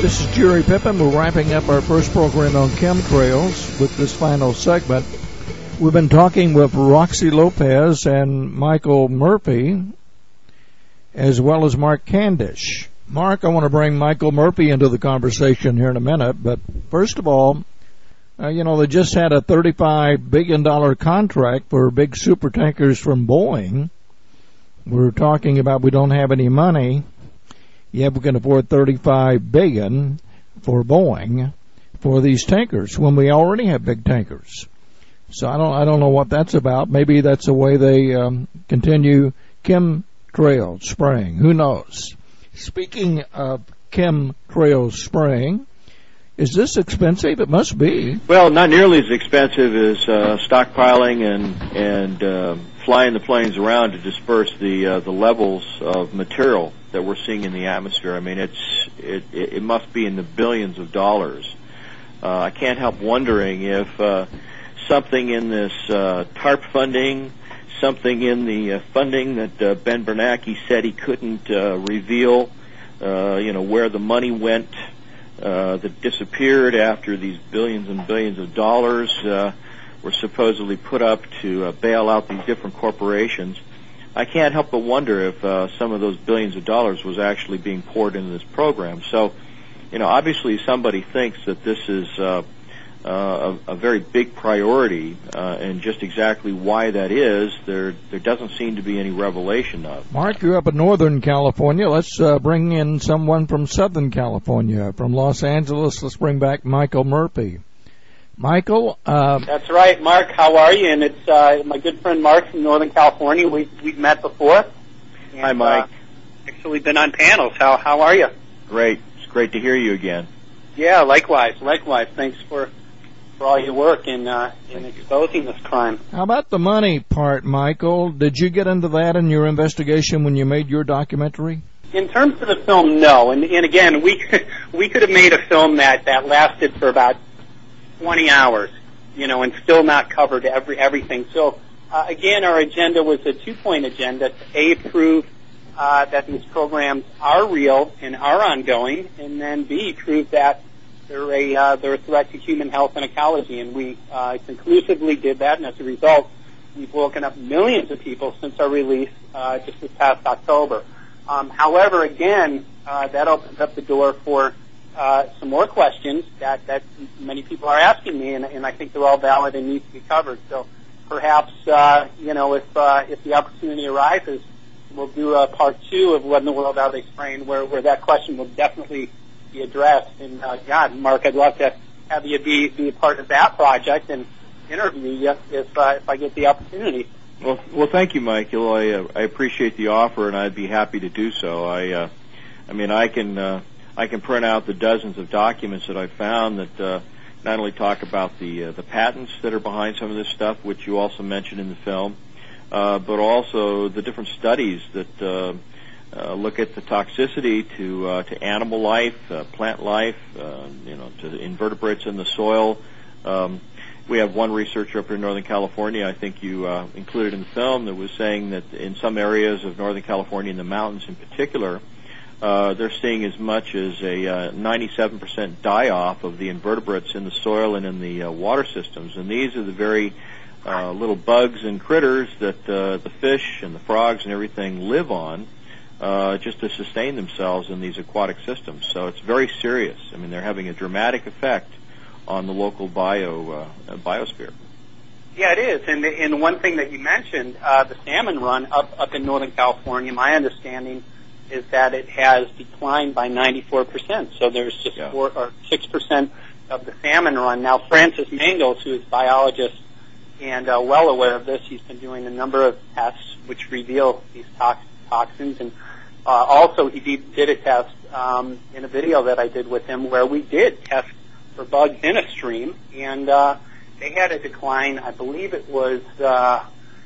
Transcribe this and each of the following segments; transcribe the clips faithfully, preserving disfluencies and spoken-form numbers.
This is Jerry Pippin. We're wrapping up our first program on chemtrails with this final segment. We've been talking with Roxy Lopez and Michael Murphy, as well as Mark Candish. Mark, I want to bring Michael Murphy into the conversation here in a minute, but first of all, uh, you know, they just had a thirty-five billion dollars contract for big supertankers from Boeing. We're talking about we don't have any money. Yeah, we can afford thirty-five billion dollars for Boeing for these tankers when we already have big tankers. So I don't, I don't know what that's about. Maybe that's the way they um, continue chemtrail spraying. Who knows? Speaking of chemtrail spraying, is this expensive? It must be. Well, not nearly as expensive as uh, stockpiling and and uh, flying the planes around to disperse the uh, the levels of material that we're seeing in the atmosphere. I mean, it's it it must be in the billions of dollars. Uh, I can't help wondering if uh, something in this uh, TARP funding, something in the uh, funding that uh, Ben Bernanke said he couldn't uh, reveal, uh, you know, where the money went, uh, that disappeared after these billions and billions of dollars uh, were supposedly put up to uh, bail out these different corporations. I can't help but wonder if uh, some of those billions of dollars was actually being poured into this program. So, you know, obviously somebody thinks that this is uh, uh, a, a very big priority, uh, and just exactly why that is, there there doesn't seem to be any revelation of. Mark, you're up in Northern California. Let's uh, bring in someone from Southern California, from Los Angeles. Let's bring back Michael Murphy. Michael? Uh, That's right, Mark. How are you? And it's uh, my good friend Mark from Northern California. We, we've met before. And, Hi, Mike. Uh, actually been on panels. How how are you? Great. It's great to hear you again. Yeah, likewise. Likewise. Thanks for, for all your work in, uh, in exposing this crime. How about the money part, Michael? Did you get into that in your investigation when you made your documentary? In terms of the film, no. And, and again, we we could have made a film that, that lasted for about twenty hours, you know, and still not covered every everything. So, uh, again, our agenda was a two-point agenda: to A, prove uh, that these programs are real and are ongoing, and then B, prove that they're a uh, they're a threat to human health and ecology. And we uh, conclusively did that, and as a result, we've woken up millions of people since our release uh, just this past October. Um, however, again, uh, that opens up the door for Uh, some more questions that, that many people are asking me, and, and I think they're all valid and need to be covered. So perhaps, uh, you know, if uh, if the opportunity arises, we'll do a part two of What in the World Are They Spraying, where, where that question will definitely be addressed. And, uh, God, Mark, I'd love to have you be, be a part of that project and interview you if, uh, if I get the opportunity. Well, well, thank you, Michael. I, uh, I appreciate the offer, and I'd be happy to do so. I, uh, I mean, I can... Uh, I can print out the dozens of documents that I've found that uh, not only talk about the uh, the patents that are behind some of this stuff, which you also mentioned in the film, uh, but also the different studies that uh, uh, look at the toxicity to uh, to animal life, uh, plant life, uh, you know, to invertebrates in the soil. Um, we have one researcher up in Northern California, I think you uh, included in the film, that was saying that in some areas of Northern California, in the mountains in particular, Uh, they're seeing as much as a uh, ninety-seven percent die-off of the invertebrates in the soil and in the uh, water systems. And these are the very uh, little bugs and critters that uh, the fish and the frogs and everything live on uh, just to sustain themselves in these aquatic systems. So it's very serious. I mean, they're having a dramatic effect on the local bio uh, biosphere. Yeah, it is. And, and one thing that you mentioned, uh, the salmon run up, up in Northern California, my understanding is that it has declined by ninety-four percent. So there's just yeah. four or six percent of the salmon run. Now, Francis Mangels, who is a biologist and uh, well aware of this, he's been doing a number of tests which reveal these tox- toxins. And uh, also he did, did a test um, in a video that I did with him where we did test for bugs in a stream, and uh, they had a decline. I believe it was... Uh,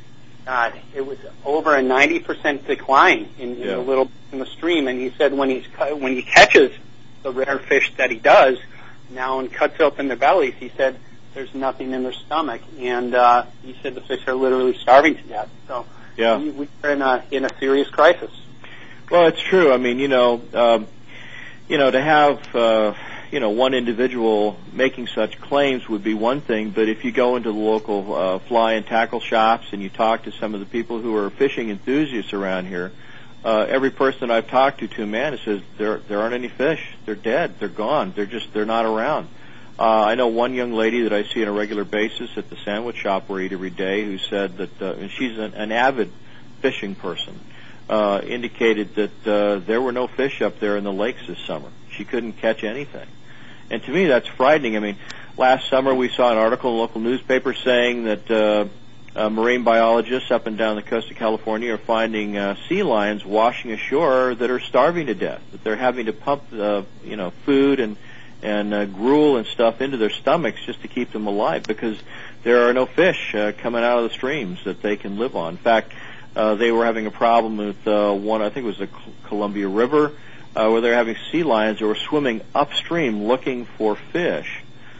God, it was over a ninety percent decline in, in yeah. the little in the stream, and he said when he's when he catches the rare fish that he does now and cuts open their bellies, he said there's nothing in their stomach, and uh, he said the fish are literally starving to death. So yeah. we, we're in a in a serious crisis. Well, it's true. I mean, you know, um, you know, to have, uh, you know, one individual making such claims would be one thing, but if you go into the local uh, fly and tackle shops and you talk to some of the people who are fishing enthusiasts around here, uh, every person I've talked to, to a man, says there there aren't any fish. They're dead. They're gone. They're just they're not around. Uh, I know one young lady that I see on a regular basis at the sandwich shop where I eat every day, who said that, uh, and she's an, an avid fishing person, uh, indicated that uh, there were no fish up there in the lakes this summer. She couldn't catch anything. And to me, that's frightening. I mean, last summer we saw an article in a local newspaper saying that uh, uh, marine biologists up and down the coast of California are finding uh, sea lions washing ashore that are starving to death, that they're having to pump, uh, you know, food and and uh, gruel and stuff into their stomachs just to keep them alive because there are no fish uh, coming out of the streams that they can live on. In fact, uh, they were having a problem with uh, one, I think it was the Columbia River, Uh, where they're having sea lions that were swimming upstream looking for fish.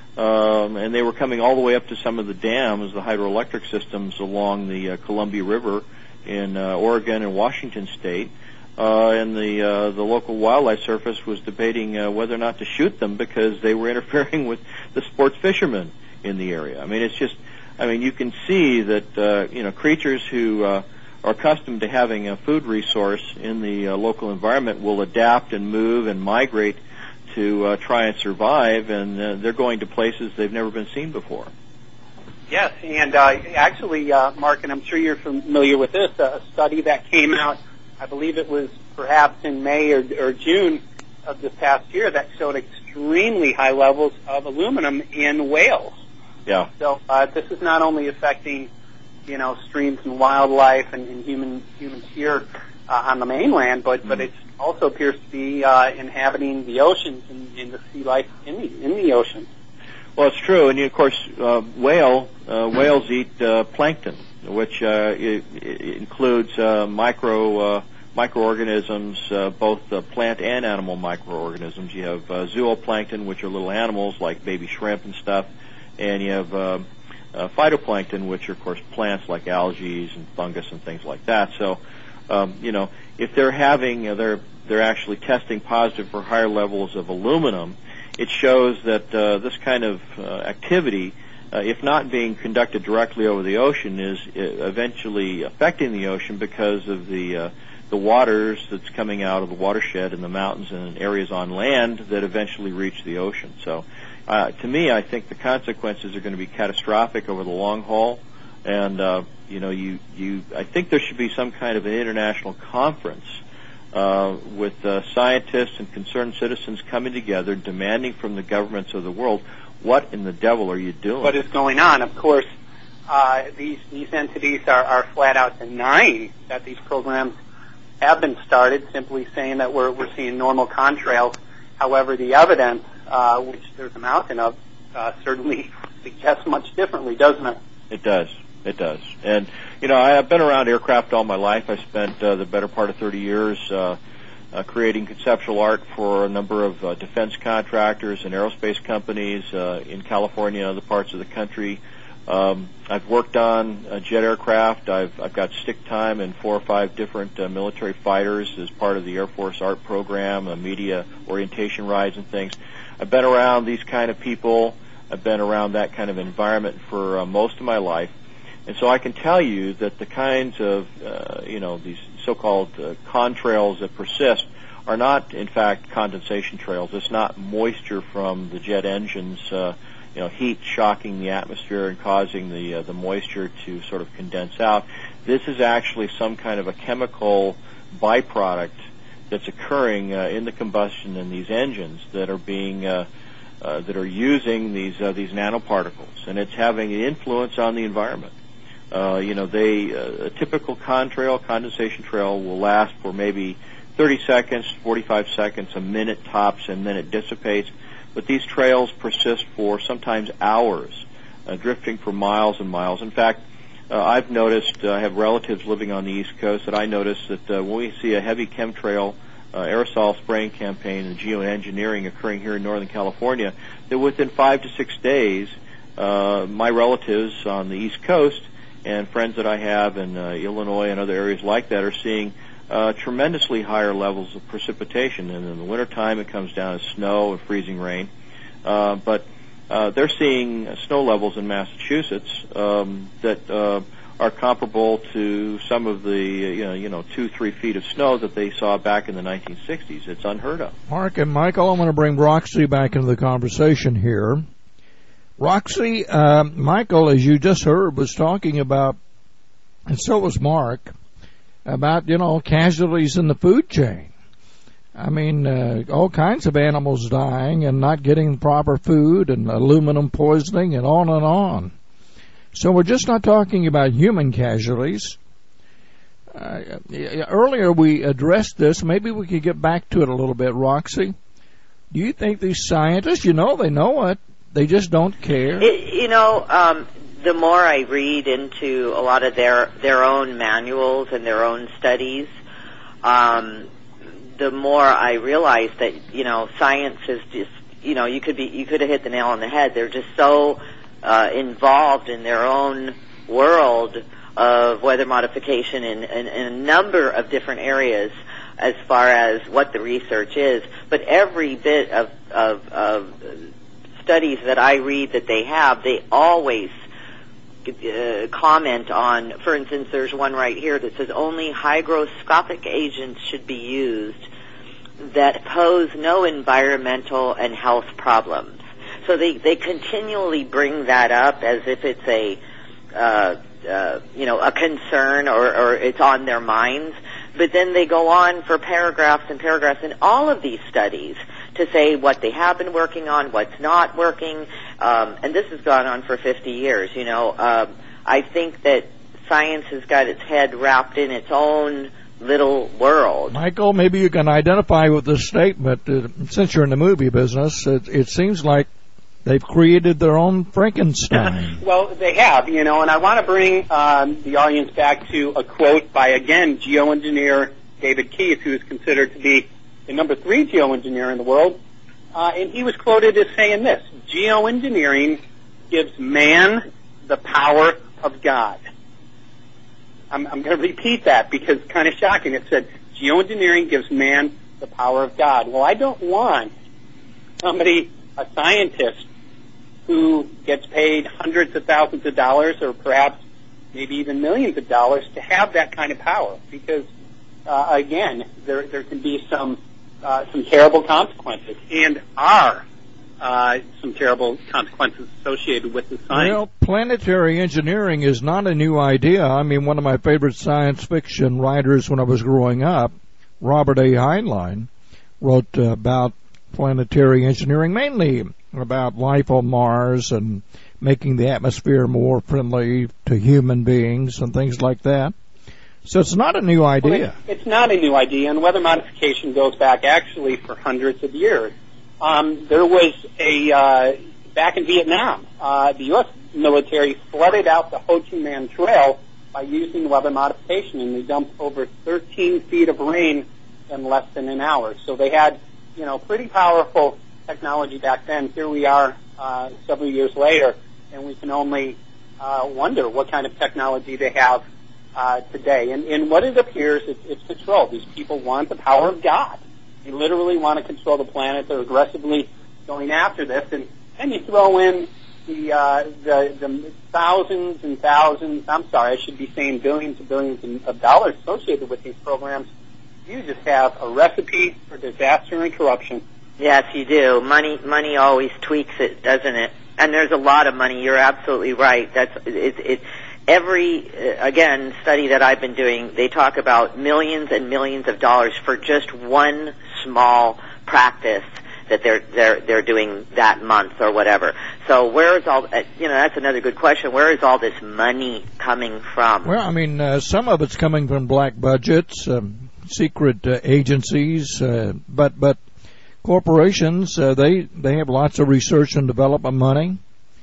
Um, and they were coming all the way up to some of the dams, the hydroelectric systems along the uh, Columbia River in uh, Oregon and Washington State. Uh, and the uh, the local wildlife service was debating uh, whether or not to shoot them because they were interfering with the sports fishermen in the area. I mean, it's just, I mean, you can see that, uh, you know, creatures who uh, are accustomed to having a food resource in the uh, local environment will adapt and move and migrate to uh, try and survive, and uh, they're going to places they've never been seen before. Yes, and uh, actually, uh, Mark, and I'm sure you're familiar with this, a study that came out, I believe it was perhaps in May or, or June of this past year, that showed extremely high levels of aluminum in whales. Yeah. So uh, this is not only affecting, you know, streams and wildlife and, and human humans here uh, on the mainland, but, mm. but it also appears to be uh, inhabiting the oceans and, and the sea life in the in the ocean. Well, it's true, and of course, uh, whale uh, whales eat uh, plankton, which uh, it, it includes uh, micro uh, microorganisms, uh, both uh, plant and animal microorganisms. You have uh, zooplankton, which are little animals like baby shrimp and stuff, and you have uh, Uh, phytoplankton, which are, of course, plants like algae and fungus and things like that. So, um, you know, if they're having, uh, they're they're actually testing positive for higher levels of aluminum, it shows that uh, this kind of uh, activity, uh, if not being conducted directly over the ocean, is uh, eventually affecting the ocean because of the uh, the waters that's coming out of the watershed in the mountains and areas on land that eventually reach the ocean. So. Uh, to me, I think the consequences are going to be catastrophic over the long haul, and uh, you know, you, you, I think there should be some kind of an international conference uh, with uh, scientists and concerned citizens coming together, demanding from the governments of the world, what in the devil are you doing? What is going on? Of course, uh, these these entities are, are flat out denying that these programs have been started, simply saying that we're we're seeing normal contrails. However, the evidence, uh, which there's a mountain of, uh, certainly suggests much differently, doesn't it? It does. It does. And, you know, I, I've been around aircraft all my life. I spent uh, the better part of thirty years uh, uh, creating conceptual art for a number of uh, defense contractors and aerospace companies uh, in California and other parts of the country. Um, I've worked on uh, jet aircraft. I've, I've got stick time in four or five different uh, military fighters as part of the Air Force art program, uh, media orientation rides and things. I've been around these kind of people. I've been around that kind of environment for uh, most of my life. And so I can tell you that the kinds of, uh, you know, these so-called uh, contrails that persist are not, in fact, condensation trails. It's not moisture from the jet engines, uh, you know, heat shocking the atmosphere and causing the uh, the moisture to sort of condense out. This is actually some kind of a chemical byproduct that's occurring uh, in the combustion in these engines that are being uh, uh, that are using these uh, these nanoparticles, and it's having an influence on the environment. Uh, you know, they uh, a typical contrail, condensation trail, will last for maybe thirty seconds, forty-five seconds, a minute tops, and then it dissipates. But these trails persist for sometimes hours, uh, drifting for miles and miles. In fact, uh, I've noticed, uh, I have relatives living on the East Coast, that I notice that uh, when we see a heavy chemtrail uh, aerosol spraying campaign and geoengineering occurring here in Northern California, that within five to six days, uh, my relatives on the East Coast and friends that I have in uh, Illinois and other areas like that are seeing uh, tremendously higher levels of precipitation. And in the wintertime, it comes down as snow and freezing rain. Uh, but uh, they're seeing uh, snow levels in Massachusetts um, that uh, are comparable to some of the, you know, you know, two, three feet of snow that they saw back in the nineteen sixties. It's unheard of. Mark and Michael, I'm going to bring Roxy back into the conversation here. Roxy, uh, Michael, as you just heard, was talking about, and so was Mark, about, you know, casualties in the food chain. I mean, uh, all kinds of animals dying and not getting proper food and aluminum poisoning and on and on. So we're just not talking about human casualties. Uh, earlier we addressed this. Maybe we could get back to it a little bit, Roxy. Do you think these scientists, you know they know it, they just don't care? It, you know, um, the more I read into a lot of their, their own manuals and their own studies, um, the more I realize that, you know, science is just, you know, you could be, you could have hit the nail on the head. They're just so uh, involved in their own world of weather modification in, in, in a number of different areas as far as what the research is. But every bit of, of, of studies that I read that they have, they always uh, comment on, for instance, there's one right here that says only hygroscopic agents should be used that pose no environmental and health problems. So they, they continually bring that up as if it's a, uh, uh, you know, a concern or, or it's on their minds. But then they go on for paragraphs and paragraphs in all of these studies to say what they have been working on, what's not working, um, and this has gone on for fifty years. You know, um, I think that science has got its head wrapped in its own little world. Michael, maybe you can identify with this statement. Uh, since you're in the movie business, it, it seems like they've created their own Frankenstein. Well, they have, you know, and I want to bring um, the audience back to a quote by, again, geoengineer David Keith, who is considered to be the number three geoengineer in the world. Uh, and he was quoted as saying this: geoengineering gives man the power of God. I'm, I'm going to repeat that because it's kind of shocking. It said, geoengineering gives man the power of God. Well, I don't want somebody, a scientist, who gets paid hundreds of thousands of dollars or perhaps maybe even millions of dollars to have that kind of power, because, uh, again, there, there can be some uh, some terrible consequences, and are uh, some terrible consequences associated with the science. Well, planetary engineering is not a new idea. I mean, one of my favorite science fiction writers when I was growing up, Robert A. Heinlein, wrote uh, about planetary engineering, mainly about life on Mars and making the atmosphere more friendly to human beings and things like that. So it's not a new idea. Well, it's not a new idea, and weather modification goes back actually for hundreds of years. Um, there was a, uh, back in Vietnam, uh, the U S military flooded out the Ho Chi Minh Trail by using weather modification, and they dumped over thirteen feet of rain in less than an hour. So they had, you know, pretty powerful technology back then. Here we are uh, several years later, and we can only uh, wonder what kind of technology they have uh, today. And, and what it appears, it, it's control. These people want the power of God. They literally want to control the planet. They're aggressively going after this. And then you throw in the, uh, the, the thousands and thousands, I'm sorry, I should be saying billions and billions of dollars associated with these programs. You just have a recipe for disaster and corruption. Yes, you do. Money, money always tweaks it, doesn't it? And there's a lot of money. You're absolutely right. That's it. it every uh, again study that I've been doing, they talk about millions and millions of dollars for just one small practice that they're they're they're doing that month or whatever. So where is all? Uh, you know, that's another good question. Where is all this money coming from? Well, I mean, uh, some of it's coming from black budgets. Um, secret uh, agencies, uh, but but corporations, uh, they they have lots of research and development money,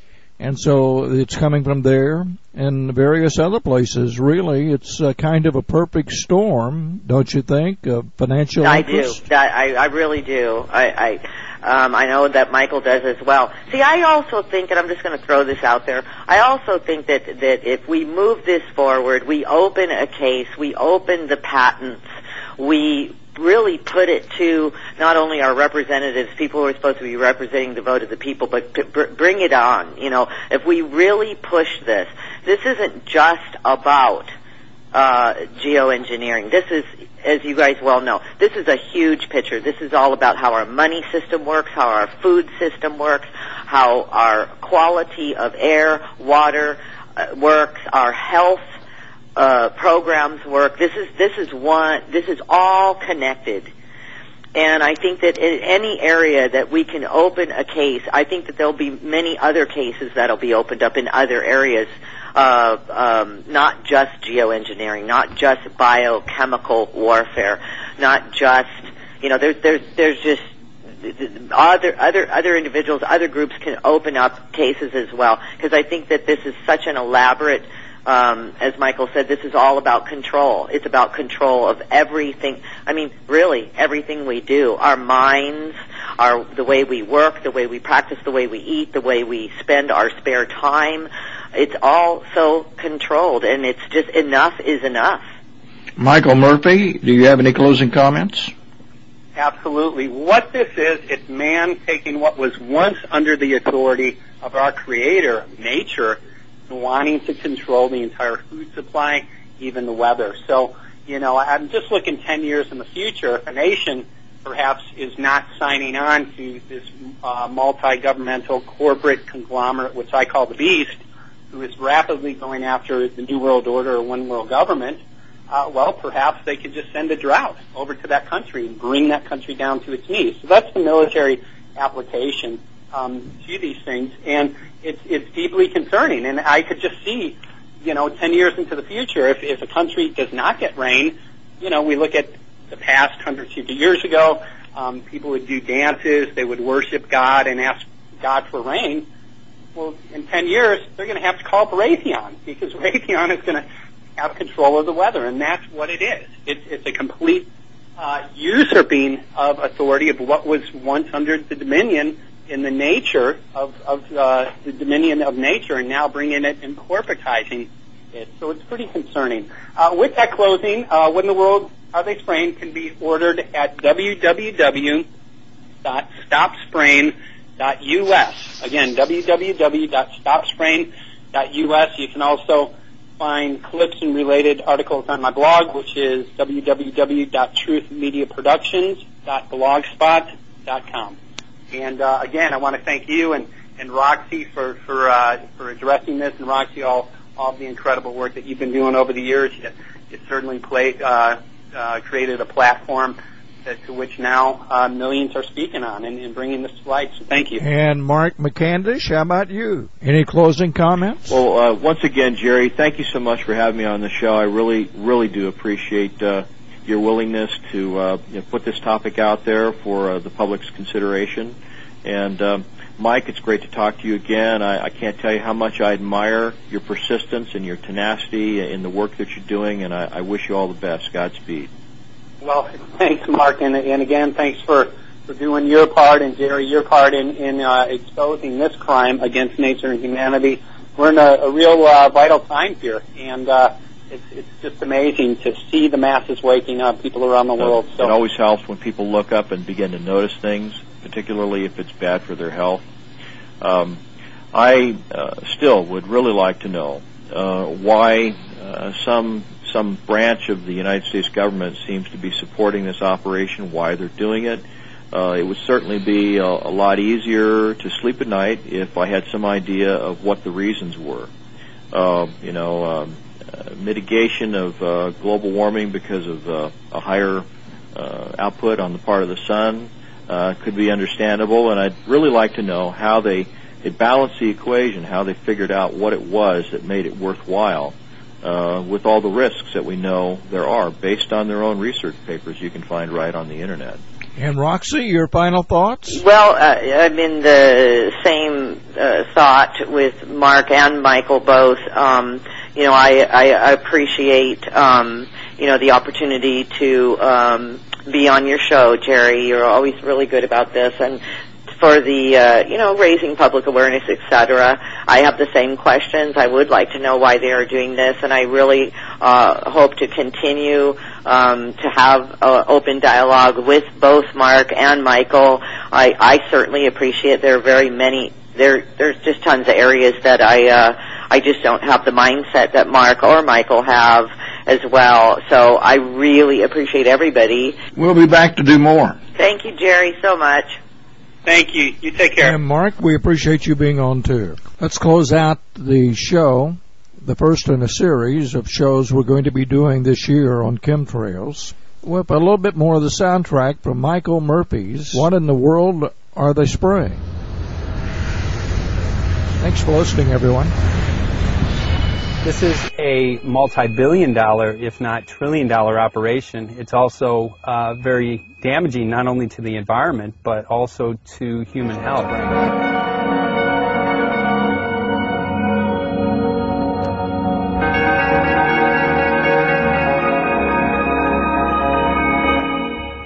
and so it's coming from there and various other places. Really, it's uh, kind of a perfect storm, don't you think? Uh, financial I interest? do. I, I really do. I I, um, I know that Michael does as well. See, I also think, and I'm just going to throw this out there, I also think that that if we move this forward, we open a case, we open the patents, we really put it to not only our representatives, people who are supposed to be representing the vote of the people, but to br- bring it on. You know, if we really push this, this isn't just about uh, geoengineering. This is, as you guys well know, this is a huge picture. This is all about how our money system works, how our food system works, how our quality of air, water uh, works, our health Uh, programs work. This is this is one. This is all connected, and I think that in any area that we can open a case, I think that there'll be many other cases that'll be opened up in other areas, uh, um, not just geoengineering, not just biochemical warfare, not just you know. There's there's there's just other other other individuals, other groups can open up cases as well, because I think that this is such an elaborate. Um, as Michael said, this is all about control. It's about control of everything. I mean, really, everything we do. Our minds, our the way we work, the way we practice, the way we eat, the way we spend our spare time. It's all so controlled, and it's just enough is enough. Michael Murphy, do you have any closing comments? Absolutely. What this is, it's man taking what was once under the authority of our Creator, nature, wanting to control the entire food supply, even the weather. So, you know, I'm just looking ten years in the future. If a nation perhaps is not signing on to this uh, multi-governmental corporate conglomerate, which I call the beast, who is rapidly going after the New World Order or One World Government, uh, well, perhaps they could just send a drought over to that country and bring that country down to its knees. So that's the military application um, to these things. And It's, it's deeply concerning, and I could just see, you know, ten years into the future, if, if a country does not get rain, you know, we look at the past hundreds of years ago, um, people would do dances, they would worship God and ask God for rain. Well, in ten years, they're going to have to call up Raytheon, because Raytheon is going to have control of the weather, and that's what it is. It's, it's a complete uh, usurping of authority of what was once under the dominion in the nature of, of uh, the dominion of nature, and now bringing it and corporatizing it. So it's pretty concerning. Uh, with that closing, uh, What in the World Are They Spraying can be ordered at w w w dot stop spraying dot u s. Again, w w w dot stop spraying dot u s. You can also find clips and related articles on my blog, which is w w w dot truth media productions dot blogspot dot com. And uh, again, I want to thank you and, and Roxy for for uh, for addressing this, and Roxy, all all of the incredible work that you've been doing over the years. You, you certainly played, uh, uh, created a platform that, to which now uh, millions are speaking on and, and bringing this to light. So thank you. And Mark McCandish, how about you? Any closing comments? Well, uh, once again, Jerry, thank you so much for having me on the show. I really, really do appreciate uh, your willingness to uh, you know, put this topic out there for uh, the public's consideration. And um, Mike, it's great to talk to you again. I, I can't tell you how much I admire your persistence and your tenacity in the work that you're doing, and I, I wish you all the best. Godspeed. Well, thanks, Mark, and, and again, thanks for, for doing your part, and Jerry, your part in, in uh, exposing this crime against nature and humanity. We're in a, a real uh, vital time here, and uh, it's, it's just amazing to see the masses waking up, people around the world. So it always helps when people look up and begin to notice things, particularly if it's bad for their health. Um, I uh, still would really like to know uh, why uh, some some branch of the United States government seems to be supporting this operation, why they're doing it. Uh, it would certainly be a, a lot easier to sleep at night if I had some idea of what the reasons were. Uh, you know, um, uh, mitigation of uh, global warming because of uh, a higher uh, output on the part of the sun uh, could be understandable, and I'd really like to know how they, they balanced the equation, how they figured out what it was that made it worthwhile uh, with all the risks that we know there are based on their own research papers you can find right on the Internet. And Roxy, your final thoughts? Well, uh, I'm in the same uh, thought with Mark and Michael both. Um, you know, I, I appreciate, um, you know, the opportunity to um, be on your show, Jerry. You're always really good about this. And for the, uh, you know, raising public awareness, et cetera, I have the same questions. I would like to know why they are doing this, and I really uh, hope to continue um, to have uh, open dialogue with both Mark and Michael. I, I certainly appreciate there are very many, there, there's just tons of areas that I, uh, I just don't have the mindset that Mark or Michael have as well. So I really appreciate everybody. We'll be back to do more. Thank you, Jerry, so much. Thank you. You take care. And Mark, we appreciate you being on too. Let's close out the show, the first in a series of shows we're going to be doing this year on chemtrails, with a little bit more of the soundtrack from Michael Murphy's What in the World Are They Spraying? Thanks for listening, everyone. This is a multi-billion dollar, if not trillion dollar operation. It's also uh, very damaging not only to the environment, but also to human health.